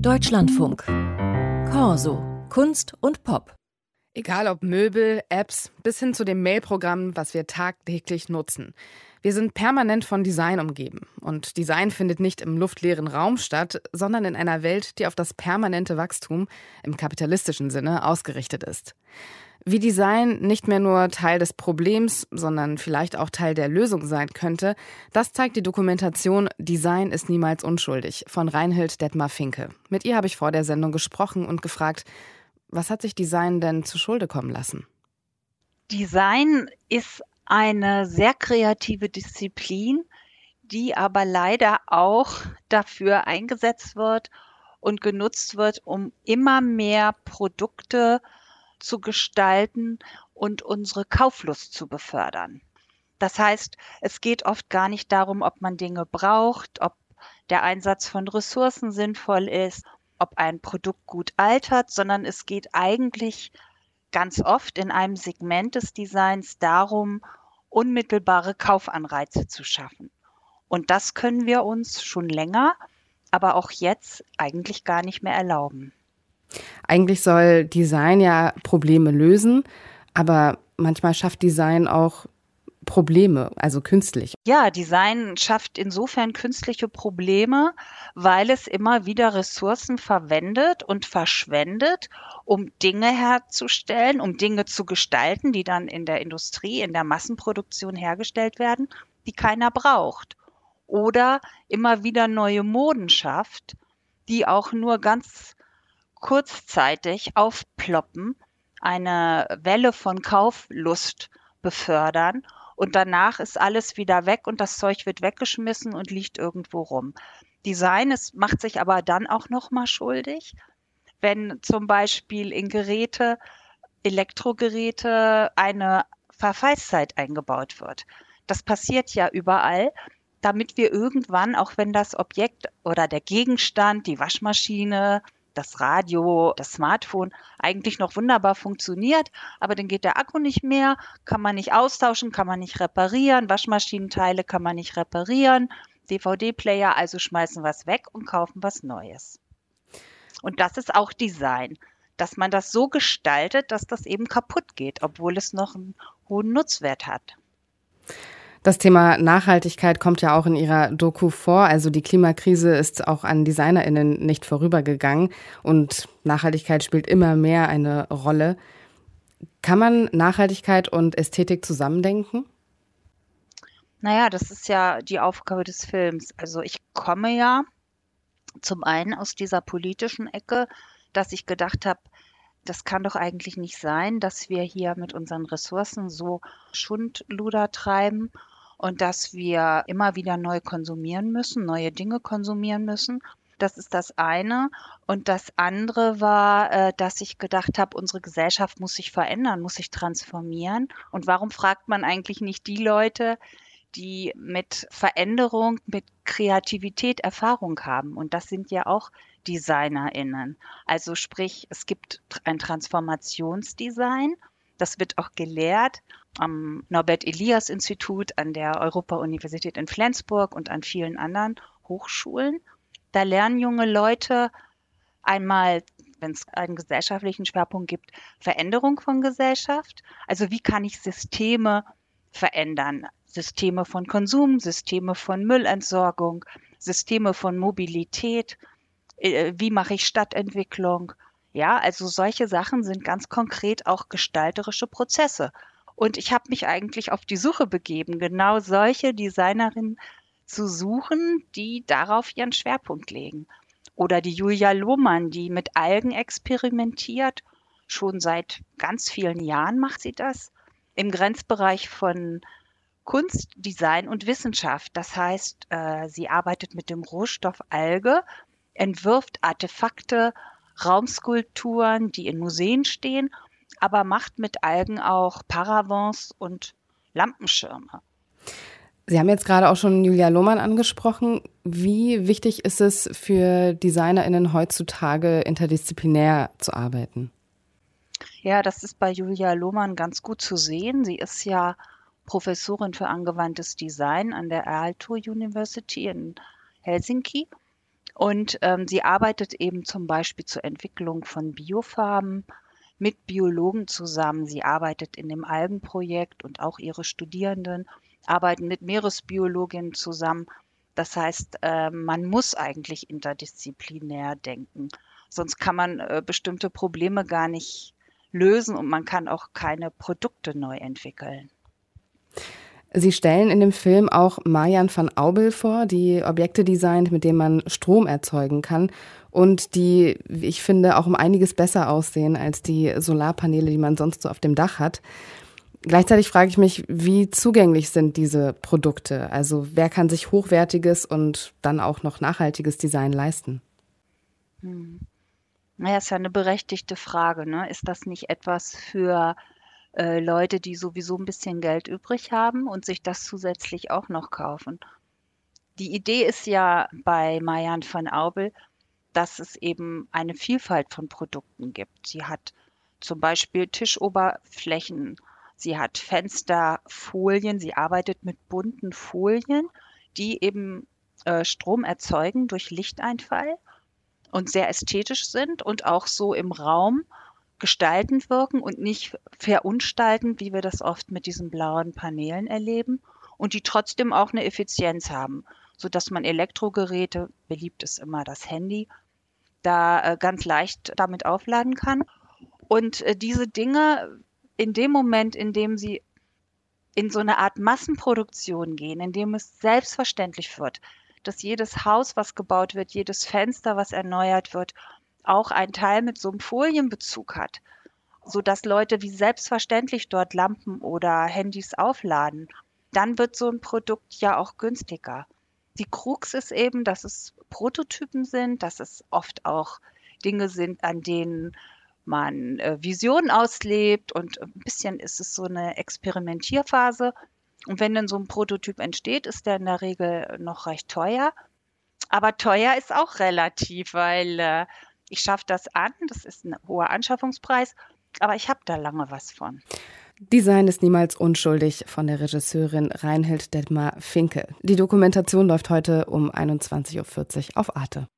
Deutschlandfunk. Corso. Kunst und Pop. Egal ob Möbel, Apps, bis hin zu dem Mailprogramm, was wir tagtäglich nutzen. Wir sind permanent von Design umgeben. Und Design findet nicht im luftleeren Raum statt, sondern in einer Welt, die auf das permanente Wachstum im kapitalistischen Sinne ausgerichtet ist. Wie Design nicht mehr nur Teil des Problems, sondern vielleicht auch Teil der Lösung sein könnte, das zeigt die Dokumentation Design ist niemals unschuldig von Reinhild Detmar-Finke. Mit ihr habe ich vor der Sendung gesprochen und gefragt, was hat sich Design denn zu Schulde kommen lassen? Design ist eine sehr kreative Disziplin, die aber leider auch dafür eingesetzt wird und genutzt wird, um immer mehr Produkte zu gestalten und unsere Kauflust zu befördern. Das heißt, es geht oft gar nicht darum, ob man Dinge braucht, ob der Einsatz von Ressourcen sinnvoll ist, ob ein Produkt gut altert, sondern es geht eigentlich ganz oft in einem Segment des Designs darum, unmittelbare Kaufanreize zu schaffen. Und das können wir uns schon länger, aber auch jetzt eigentlich gar nicht mehr erlauben. Eigentlich soll Design ja Probleme lösen, aber manchmal schafft Design auch Probleme, also künstlich. Ja, Design schafft insofern künstliche Probleme, weil es immer wieder Ressourcen verwendet und verschwendet, um Dinge herzustellen, um Dinge zu gestalten, die dann in der Industrie, in der Massenproduktion hergestellt werden, die keiner braucht. Oder immer wieder neue Moden schafft, die auch nur ganz kurzzeitig aufploppen, eine Welle von Kauflust befördern und danach ist alles wieder weg und das Zeug wird weggeschmissen und liegt irgendwo rum. Design macht sich aber dann auch nochmal schuldig, wenn zum Beispiel in Elektrogeräte eine Verfallszeit eingebaut wird. Das passiert ja überall, damit wir irgendwann, auch wenn das Objekt oder der Gegenstand, die Waschmaschine, das Radio, das Smartphone eigentlich noch wunderbar funktioniert, aber dann geht der Akku nicht mehr, kann man nicht austauschen, kann man nicht reparieren, Waschmaschinenteile kann man nicht reparieren, DVD-Player, also schmeißen wir es weg und kaufen was Neues. Und das ist auch Design, dass man das so gestaltet, dass das eben kaputt geht, obwohl es noch einen hohen Nutzwert hat. Das Thema Nachhaltigkeit kommt ja auch in Ihrer Doku vor. Also die Klimakrise ist auch an DesignerInnen nicht vorübergegangen und Nachhaltigkeit spielt immer mehr eine Rolle. Kann man Nachhaltigkeit und Ästhetik zusammendenken? Naja, das ist ja die Aufgabe des Films. Also ich komme ja zum einen aus dieser politischen Ecke, dass ich gedacht habe, das kann doch eigentlich nicht sein, dass wir hier mit unseren Ressourcen so Schundluder treiben und dass wir immer wieder neu konsumieren müssen, neue Dinge konsumieren müssen. Das ist das eine. Und das andere war, dass ich gedacht habe, unsere Gesellschaft muss sich verändern, muss sich transformieren. Und warum fragt man eigentlich nicht die Leute, die mit Veränderung, mit Kreativität Erfahrung haben? Und das sind ja auch DesignerInnen. Also sprich, es gibt ein Transformationsdesign. Das wird auch gelehrt am Norbert-Elias-Institut, an der Europa-Universität in Flensburg und an vielen anderen Hochschulen. Da lernen junge Leute einmal, wenn es einen gesellschaftlichen Schwerpunkt gibt, Veränderung von Gesellschaft. Also wie kann ich Systeme verändern? Systeme von Konsum, Systeme von Müllentsorgung, Systeme von Mobilität. Wie mache ich Stadtentwicklung? Ja, also solche Sachen sind ganz konkret auch gestalterische Prozesse. Und ich habe mich eigentlich auf die Suche begeben, genau solche Designerinnen zu suchen, die darauf ihren Schwerpunkt legen. Oder die Julia Lohmann, die mit Algen experimentiert. Schon seit ganz vielen Jahren macht sie das. Im Grenzbereich von Kunst, Design und Wissenschaft. Das heißt, sie arbeitet mit dem Rohstoff Alge, entwirft Artefakte, Raumskulpturen, die in Museen stehen, aber macht mit Algen auch Paravents und Lampenschirme. Sie haben jetzt gerade auch schon Julia Lohmann angesprochen. Wie wichtig ist es für DesignerInnen heutzutage, interdisziplinär zu arbeiten? Ja, das ist bei Julia Lohmann ganz gut zu sehen. Sie ist ja Professorin für angewandtes Design an der Aalto University in Helsinki. Und sie arbeitet eben zum Beispiel zur Entwicklung von Biofarben mit Biologen zusammen. Sie arbeitet in dem Algenprojekt und auch ihre Studierenden arbeiten mit Meeresbiologinnen zusammen. Das heißt, man muss eigentlich interdisziplinär denken. Sonst kann man bestimmte Probleme gar nicht lösen und man kann auch keine Produkte neu entwickeln. Sie stellen in dem Film auch Marjan van Aubel vor, die Objekte designt, mit denen man Strom erzeugen kann und die, wie ich finde, auch um einiges besser aussehen als die Solarpaneele, die man sonst so auf dem Dach hat. Gleichzeitig frage ich mich, wie zugänglich sind diese Produkte? Also wer kann sich hochwertiges und dann auch noch nachhaltiges Design leisten? Naja, ist ja eine berechtigte Frage, ne? Ist das nicht etwas für Leute, die sowieso ein bisschen Geld übrig haben und sich das zusätzlich auch noch kaufen? Die Idee ist ja bei Marjan van Aubel, dass es eben eine Vielfalt von Produkten gibt. Sie hat zum Beispiel Tischoberflächen, sie hat Fensterfolien, sie arbeitet mit bunten Folien, die eben Strom erzeugen durch Lichteinfall und sehr ästhetisch sind und auch so im Raum gestaltend wirken und nicht verunstaltend, wie wir das oft mit diesen blauen Paneelen erleben, und die trotzdem auch eine Effizienz haben, sodass man Elektrogeräte, beliebt ist immer das Handy, da ganz leicht damit aufladen kann. Und diese Dinge in dem Moment, in dem sie in so eine Art Massenproduktion gehen, in dem es selbstverständlich wird, dass jedes Haus, was gebaut wird, jedes Fenster, was erneuert wird, auch einen Teil mit so einem Folienbezug hat, sodass Leute wie selbstverständlich dort Lampen oder Handys aufladen, dann wird so ein Produkt ja auch günstiger. Die Krux ist eben, dass es Prototypen sind, dass es oft auch Dinge sind, an denen man Visionen auslebt, und ein bisschen ist es so eine Experimentierphase. Und wenn dann so ein Prototyp entsteht, ist der in der Regel noch recht teuer. Aber teuer ist auch relativ, weil ich schaffe das an, das ist ein hoher Anschaffungspreis, aber ich habe da lange was von. Design ist niemals unschuldig von der Regisseurin Reinhild Detmar-Finke. Die Dokumentation läuft heute um 21:40 Uhr auf Arte.